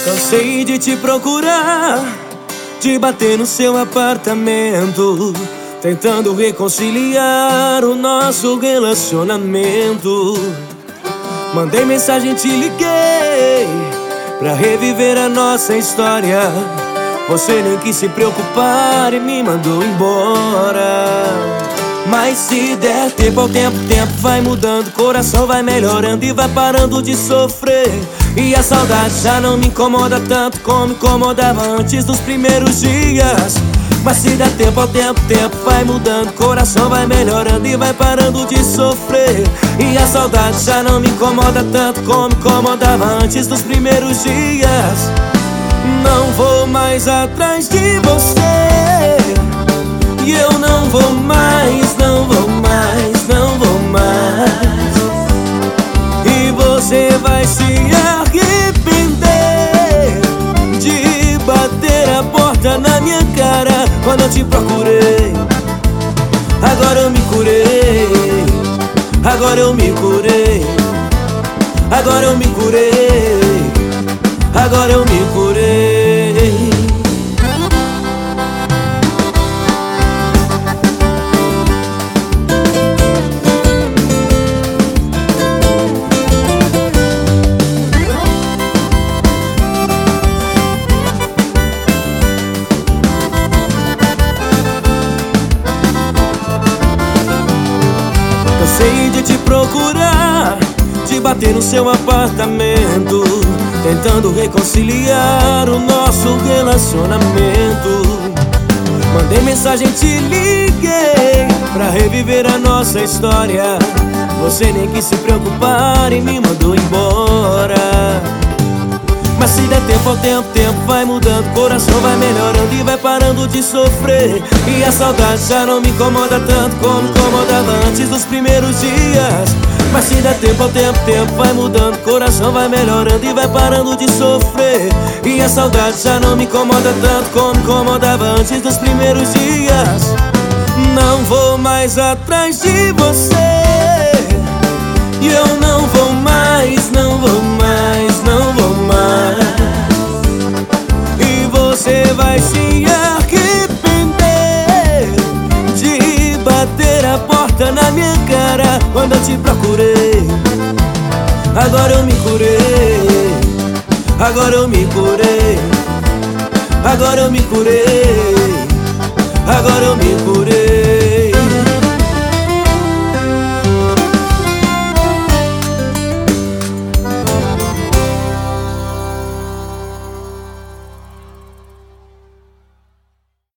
Cansei de te procurar, de bater no seu apartamento, tentando reconciliar o nosso relacionamento. Mandei mensagem, te liguei pra reviver a nossa história. Você nem quis se preocupar e me mandou embora. Mas se der tempo ao tempo, o tempo vai mudando, o coração vai melhorando e vai parando de sofrer. E a saudade já não me incomoda tanto como incomodava antes dos primeiros dias. Mas se der tempo ao tempo, o tempo vai mudando, o coração vai melhorando e vai parando de sofrer. E a saudade já não me incomoda tanto como incomodava antes dos primeiros dias. Não vou mais atrás de você, e eu não vou mais, não vou mais, não vou mais. E você vai se arrepender de bater a porta na minha cara quando eu te procurei. Agora eu me curei, agora eu me curei, agora eu me curei, agora eu me curei. Cansei de te procurar, de bater no seu apartamento, tentando reconciliar o nosso relacionamento. Mandei mensagem, te liguei pra reviver a nossa história. Você nem quis se preocupar e me mandou embora. Mas se der tempo ao tempo, o tempo vai mudando, o coração vai melhorando e vai parando de sofrer. E a saudade já não me incomoda tanto como incomodava antes dos primeiros dias. Mas se der tempo ao tempo, o tempo vai mudando, o coração vai melhorando e vai parando de sofrer. E a saudade já não me incomoda tanto como incomodava antes dos primeiros dias. Não vou mais atrás de você, e eu não vou mais, não vou mais, não vou mais. E você vai se arrepender de bater a porta na minha cara quando eu te procurei. Agora eu me curei, agora eu me curei, agora eu me curei, agora eu me curei.